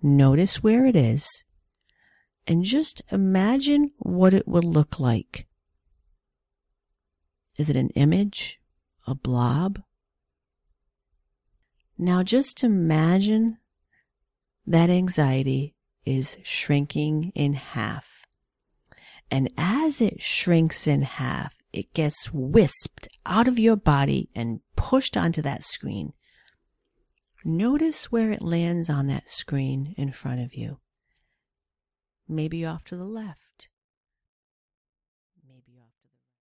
Notice where it is, and just imagine what it would look like. Is it an image? A blob? Now just imagine that anxiety is shrinking in half. And as it shrinks in half, it gets whisked out of your body and pushed onto that screen. Notice where it lands on that screen in front of you. Maybe off to the left,